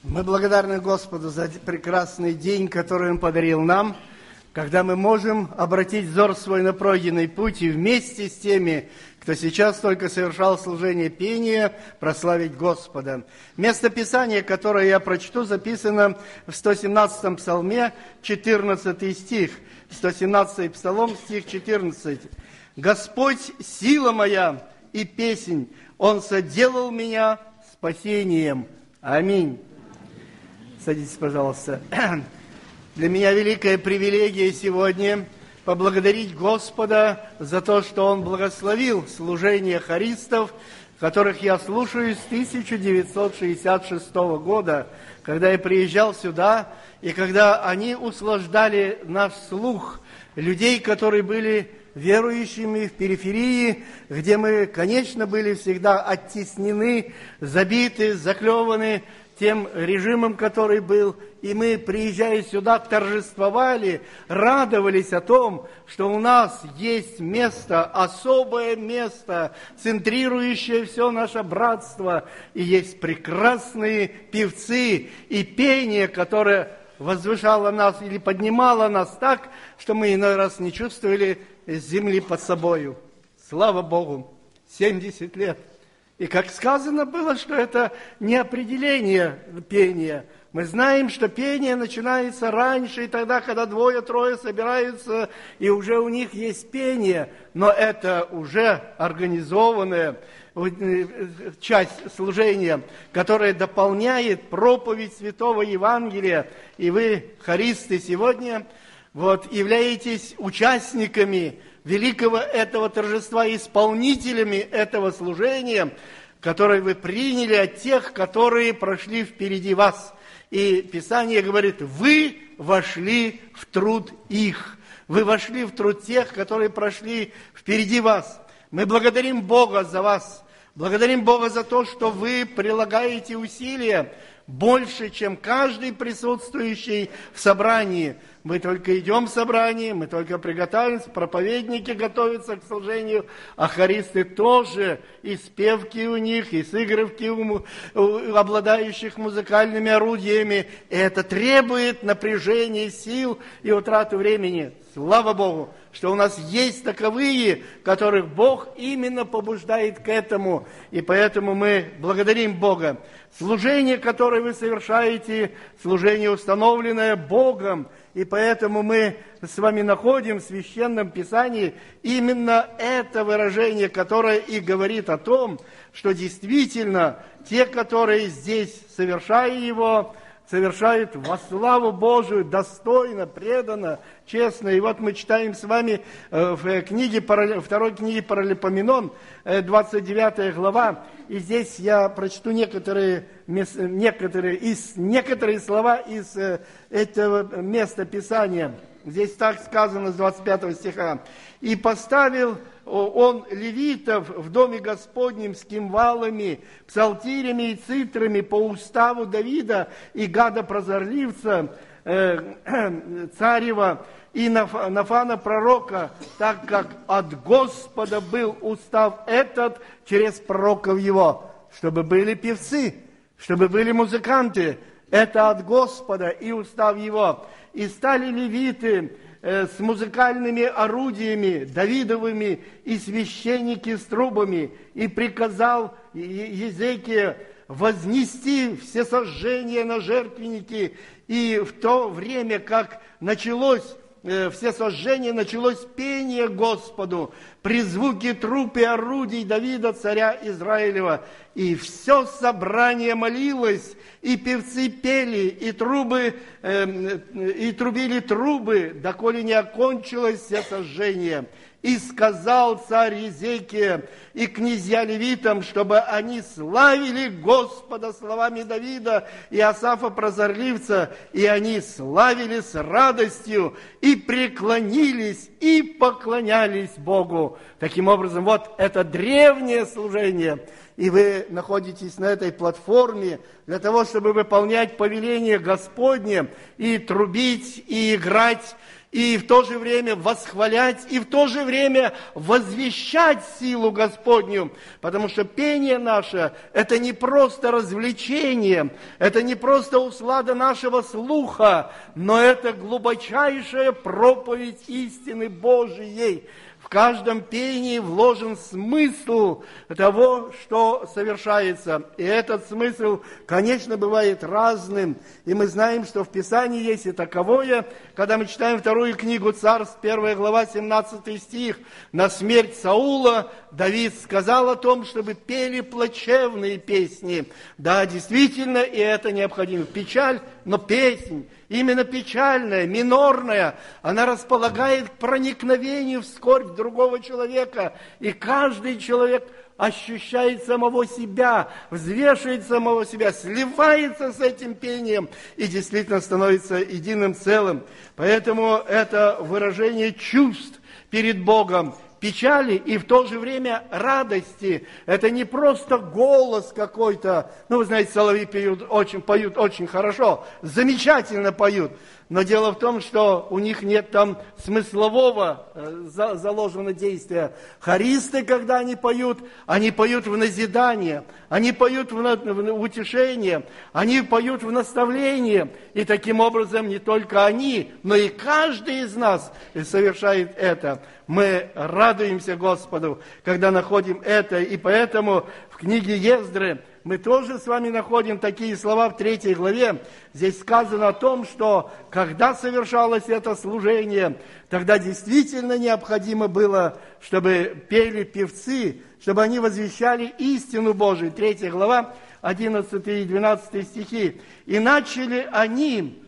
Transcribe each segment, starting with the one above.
Мы благодарны Господу за прекрасный день, который Он подарил нам, когда мы можем обратить взор свой на пройденный путь и вместе с теми, кто сейчас только совершал служение пения, прославить Господа. Место Писания, которое я прочту, записано в 117-м псалме, 14 стих. 117-й псалом, стих 14. «Господь, сила моя и песнь, Он соделал меня спасением». Аминь. Садитесь, пожалуйста. Для меня великая привилегия сегодня поблагодарить Господа за то, что Он благословил служение хористов, которых я слушаю с 1966 года, когда я приезжал сюда, и когда они услаждали наш слух, людей, которые были верующими в периферии, где мы, конечно, были всегда оттеснены, забиты, заклеваны тем режимом, который был, и мы, приезжая сюда, торжествовали, радовались о том, что у нас есть место, особое место, центрирующее все наше братство, и есть прекрасные певцы и пение, которое возвышало нас или поднимало нас так, что мы иной раз не чувствовали земли под собою. Слава Богу, 70 лет. И как сказано было, что это не определение пения. Мы знаем, что пение начинается раньше, и тогда, когда двое-трое собираются, и уже у них есть пение. Но это уже организованная часть служения, которая дополняет проповедь Святого Евангелия. И вы, хористы, сегодня являетесь участниками великого этого торжества, исполнителями этого служения, которое вы приняли от тех, которые прошли впереди вас. И Писание говорит, вы вошли в труд их. Вы вошли в труд тех, которые прошли впереди вас. Мы благодарим Бога за вас. Благодарим Бога за то, что вы прилагаете усилия больше, чем каждый присутствующий в собрании. Мы только идем в собрание, мы только приготовимся, проповедники готовятся к служению, а хористы тоже, и спевки у них, и сыгрывки у обладающих музыкальными орудиями. И это требует напряжения сил и утраты времени. Слава Богу, что у нас есть таковые, которых Бог именно побуждает к этому. И поэтому мы благодарим Бога. Служение, которое вы совершаете, служение, установленное Богом, и поэтому мы с вами находим в Священном Писании именно это выражение, которое и говорит о том, что действительно те, которые здесь, совершая его, совершают во славу Божию, достойно, преданно, честно. И вот мы читаем с вами в второй книге Паралипоменон, 29 глава, и здесь я прочту некоторые слова из этого места Писания. Здесь так сказано с 25 стиха. «И поставил он левитов в доме Господнем с кимвалами, псалтирями и цитрами по уставу Давида и Гада прозорливца, царева, и Нафана пророка, так как от Господа был устав этот через пророков его». Чтобы были певцы, чтобы были музыканты. Это от Господа и устав его. И стали левиты с музыкальными орудиями Давидовыми и священники с трубами. И приказал Езекия вознести всесожжение на жертвенники. И в то время, как началось всесожжение, началось пение Господу при звуке труб и орудий Давида, царя Израилева. И все собрание молилось, и певцы пели, и трубили трубы, доколе не окончилось всесожжение. И сказал царь Езекия и князья левитам, чтобы они славили Господа словами Давида и Асафа прозорливца, и они славили с радостью, и преклонились, и поклонялись Богу. Таким образом, вот это древнее служение, и вы находитесь на этой платформе для того, чтобы выполнять повеление Господне и трубить, и играть, и в то же время восхвалять, и в то же время возвещать силу Господню. Потому что пение наше – это не просто развлечение, это не просто услада нашего слуха, но это глубочайшая проповедь истины Божией. В каждом пении вложен смысл того, что совершается. И этот смысл, конечно, бывает разным. И мы знаем, что в Писании есть и таковое, когда мы читаем вторую книгу Царств, 1 глава, 17 стих. На смерть Саула Давид сказал о том, чтобы пели плачевные песни. Да, действительно, и это необходимо. Печаль, но песнь. Именно печальная, минорная, она располагает к проникновению в скорбь другого человека. И каждый человек ощущает самого себя, взвешивает самого себя, сливается с этим пением и действительно становится единым целым. Поэтому это выражение чувств перед Богом, печали и в то же время радости. Это не просто голос какой-то. Ну, вы знаете, соловьи поют очень хорошо, замечательно поют. Но дело в том, что у них нет там смыслового заложенного действия. Хористы, когда они поют в назидание, они поют в утешение, они поют в наставление. И таким образом не только они, но и каждый из нас совершает это. Мы радуемся Господу, когда находим это. И поэтому в книге Ездры мы тоже с вами находим такие слова в 3 главе. Здесь сказано о том, что когда совершалось это служение, тогда действительно необходимо было, чтобы пели певцы, чтобы они возвещали истину Божию. 3 глава, 11 и 12 стихи. И начали они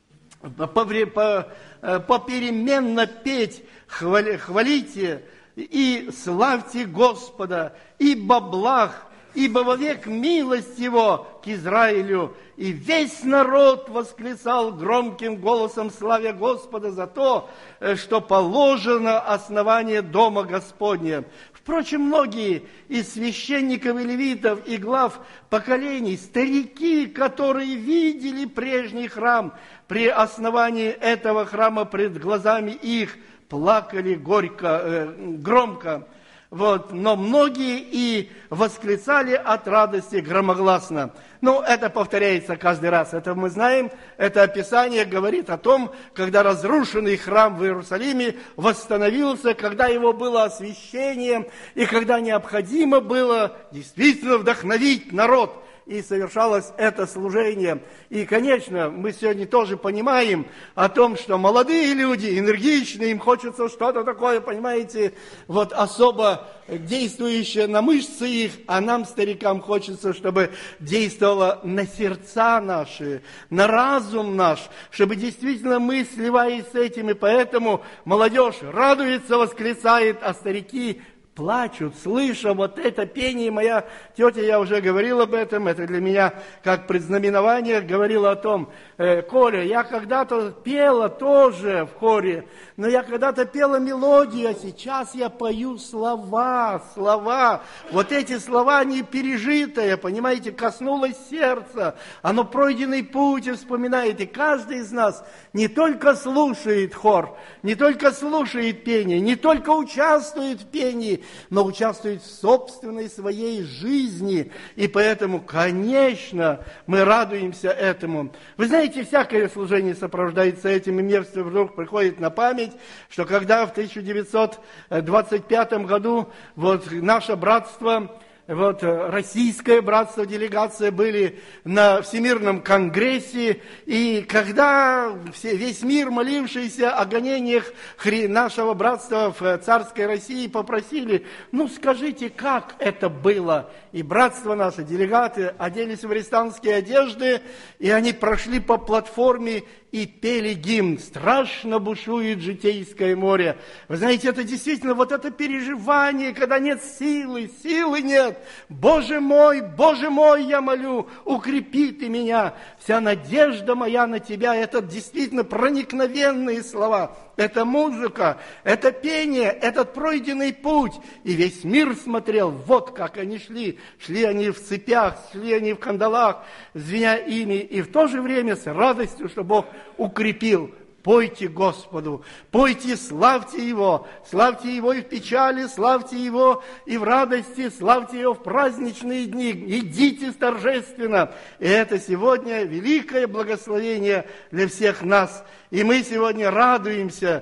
попеременно петь: «Хвалите и славьте Господа, ибо благ, ибо вовек милость Его к Израилю». И весь народ восклицал громким голосом, славя Господа за то, что положено основание дома Господня. Впрочем, многие из священников и левитов и глав поколений, старики, которые видели прежний храм, при основании этого храма пред глазами их плакали громко. Но многие и восклицали от радости громогласно. Это повторяется каждый раз. Это мы знаем. Это описание говорит о том, когда разрушенный храм в Иерусалиме восстановился, когда его было освящение, и когда необходимо было действительно вдохновить народ. И совершалось это служение. И, конечно, мы сегодня тоже понимаем о том, что молодые люди, энергичные, им хочется что-то такое, понимаете, особо действующее на мышцы их, а нам, старикам, хочется, чтобы действовало на сердца наши, на разум наш, чтобы действительно мы, сливаясь с этим, и поэтому молодежь радуется, восклицает, а старики плачут, слыша это пение. Моя тетя, я уже говорил об этом, это для меня как предзнаменование, говорила о том: Коля, я когда-то пела тоже в хоре, но я когда-то пела мелодию, а сейчас я пою слова. Эти слова, они пережитые, понимаете, коснулось сердца, оно пройденный путь и вспоминает. И каждый из нас не только слушает хор, не только слушает пение, не только участвует в пении, но участвует в собственной своей жизни. И поэтому, конечно, мы радуемся этому. Вы знаете, всякое служение сопровождается этим. И мне вдруг приходит на память, что когда в 1925 году наше братство, российское братство, делегация были на Всемирном конгрессе, и когда весь мир, молившийся о гонениях нашего братства в царской России, попросили: скажите, как это было? И братство наше, делегаты, оделись в арестантские одежды, и они прошли по платформе и пели гимн «Страшно бушует житейское море». Вы знаете, это действительно вот это переживание, когда нет силы нет. Боже мой, я молю, укрепи ты меня. Вся надежда моя на тебя. Это действительно проникновенные слова. Это музыка, это пение, этот пройденный путь. И весь мир смотрел, вот как они шли. Шли они в цепях, шли они в кандалах, звеня ими. И в то же время с радостью, что Бог укрепил. Пойте Господу, пойте, славьте Его и в печали, славьте Его и в радости, славьте Его в праздничные дни, идите торжественно. И это сегодня великое благословение для всех нас. И мы сегодня радуемся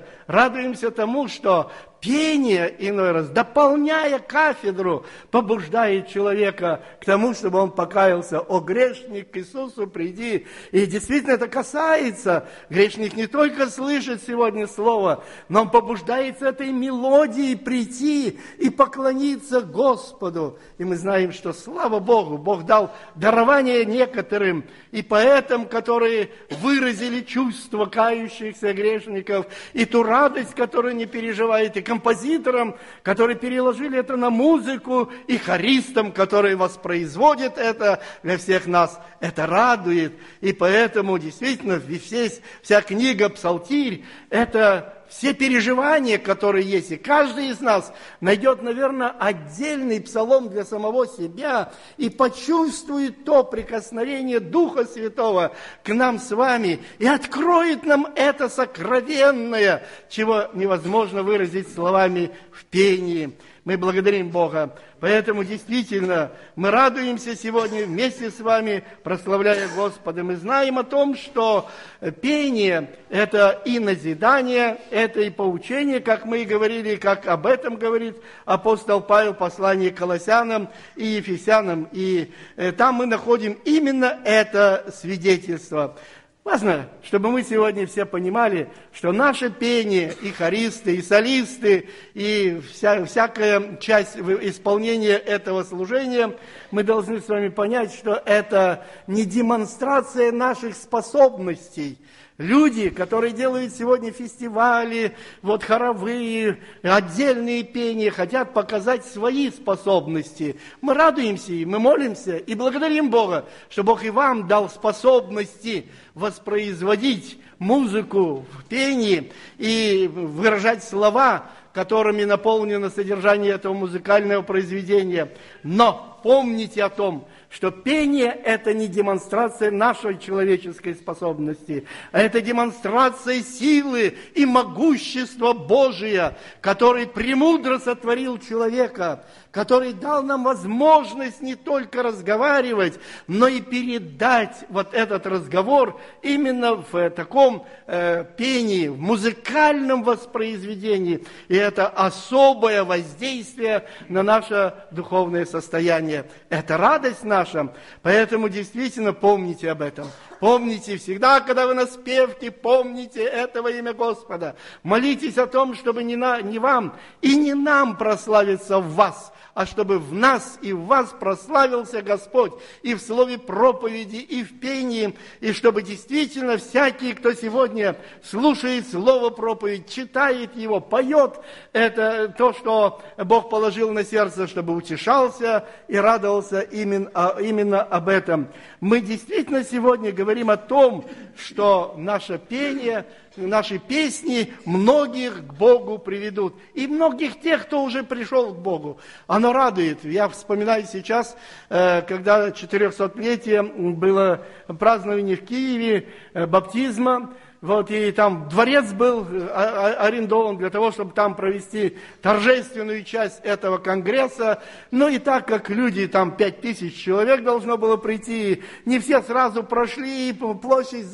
тому, что пение, иной раз, дополняя кафедру, побуждает человека к тому, чтобы он покаялся. «О, грешник, к Иисусу приди». И действительно это касается. Грешник не только слышит сегодня слово, но он побуждается этой мелодией прийти и поклониться Господу. И мы знаем, что, слава Богу, Бог дал дарование некоторым, и поэтам, которые выразили чувства кающихся грешников, и ту радость, которую они переживают, и композиторам, которые переложили это на музыку, и хористам, которые воспроизводят это для всех нас. Это радует. И поэтому действительно вся книга «Псалтирь» – это все переживания, которые есть. И каждый из нас найдет, наверное, отдельный псалом для самого себя и почувствует то прикосновение Духа Святого к нам с вами и откроет нам это сокровенное, чего невозможно выразить словами в пении. Мы благодарим Бога. Поэтому действительно мы радуемся сегодня вместе с вами, прославляя Господа. Мы знаем о том, что пение – это и назидание, это и поучение, как мы и говорили, как об этом говорит апостол Павел в послании к Колоссянам и Ефесянам. И там мы находим именно это свидетельство. Важно, чтобы мы сегодня все понимали, что наше пение, и хористы, и солисты, и всякая часть исполнения этого служения, мы должны с вами понять, что это не демонстрация наших способностей. Люди, которые делают сегодня фестивали, хоровые, отдельные пения, хотят показать свои способности. Мы радуемся и мы молимся и благодарим Бога, что Бог и вам дал способности воспроизводить музыку в пении и выражать слова, которыми наполнено содержание этого музыкального произведения. Но помните о том, что пение – это не демонстрация нашей человеческой способности, а это демонстрация силы и могущества Божия, который премудро сотворил человека, который дал нам возможность не только разговаривать, но и передать вот этот разговор именно в таком пении, в музыкальном воспроизведении. И это особое воздействие на наше духовное состояние. Это радость наша. Поэтому действительно помните об этом. Помните всегда, когда вы на спевке, помните это во имя Господа. Молитесь о том, чтобы не вам и не нам прославиться в вас, а чтобы в нас и в вас прославился Господь и в слове проповеди, и в пении, и чтобы действительно всякий, кто сегодня слушает слово проповедь, читает его, поет, это то, что Бог положил на сердце, чтобы утешался и радовался именно об этом. Мы действительно сегодня говорим о том, что наше пение, наши песни многих к Богу приведут. И многих тех, кто уже пришел к Богу. Оно радует. Я вспоминаю сейчас, когда 400-летие было празднование в Киеве баптизма. И там дворец был арендован для того, чтобы там провести торжественную часть этого конгресса. Ну и так как люди, там 5000 человек должно было прийти, не все сразу прошли, площадь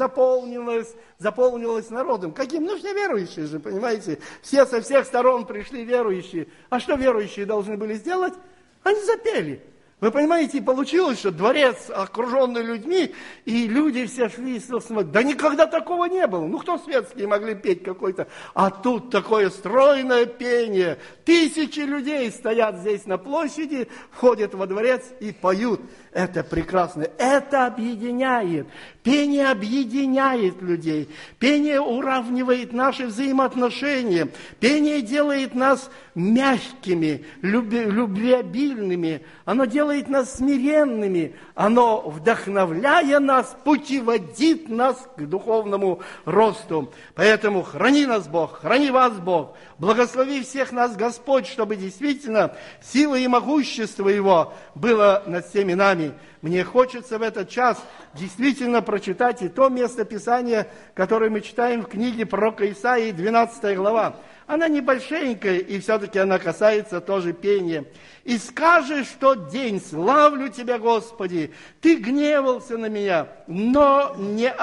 заполнилась народом. Каким? Ну, все верующие же, понимаете? Все со всех сторон пришли верующие. А что верующие должны были сделать? Они запели. Вы понимаете, получилось, что дворец окруженный людьми, и люди все шли и смотрят. Да никогда такого не было. Ну, кто светские могли петь какой-то? А тут такое стройное пение. Тысячи людей стоят здесь на площади, входят во дворец и поют. Это прекрасно. Это объединяет. Пение объединяет людей. Пение уравнивает наши взаимоотношения. Пение делает нас мягкими, любвеобильными. Оно делает нас смиренными. Оно, вдохновляя нас, путеводит нас к духовному росту. Поэтому храни нас Бог, храни вас Бог. Благослови всех нас Господь, чтобы действительно сила и могущество Его было над всеми нами. Мне хочется в этот час действительно прочитать и то место Писания, которое мы читаем в книге пророка Исаии, 12 глава. Она небольшенькая, и все-таки она касается тоже пения. «И скажешь в тот день: славлю Тебя, Господи, Ты гневался на меня, но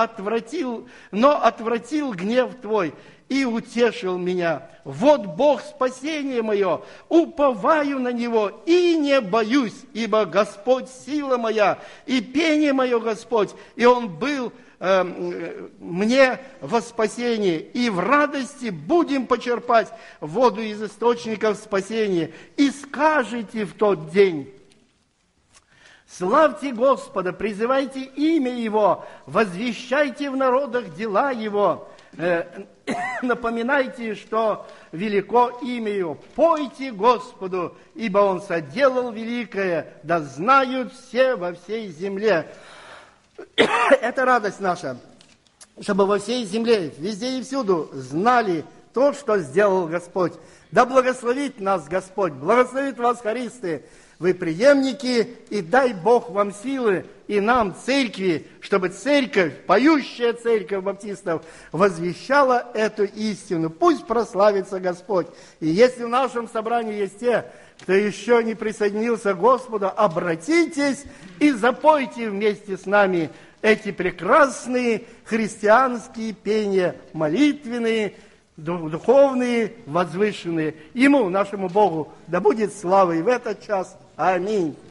отвратил гнев Твой и утешил меня. Вот Бог спасение мое, уповаю на Него и не боюсь, ибо Господь сила моя, и пение мое Господь, и Он был мне во спасение, и в радости будем почерпать воду из источников спасения. И скажете в тот день: славьте Господа, призывайте имя Его, возвещайте в народах дела Его, напоминайте, что велико имя Его, пойте Господу, ибо Он соделал великое, да знают все во всей земле». Это радость наша, чтобы во всей земле, везде и всюду знали то, что сделал Господь. Да благословит нас Господь, благословит вас, хористы, вы преемники, и дай Бог вам силы, и нам, церкви, чтобы церковь, поющая церковь баптистов, возвещала эту истину. Пусть прославится Господь. И если в нашем собрании есть те, кто еще не присоединился к Господу, обратитесь и запойте вместе с нами эти прекрасные христианские пения, молитвенные, духовные, возвышенные. Ему, нашему Богу, да будет слава и в этот час. Аминь.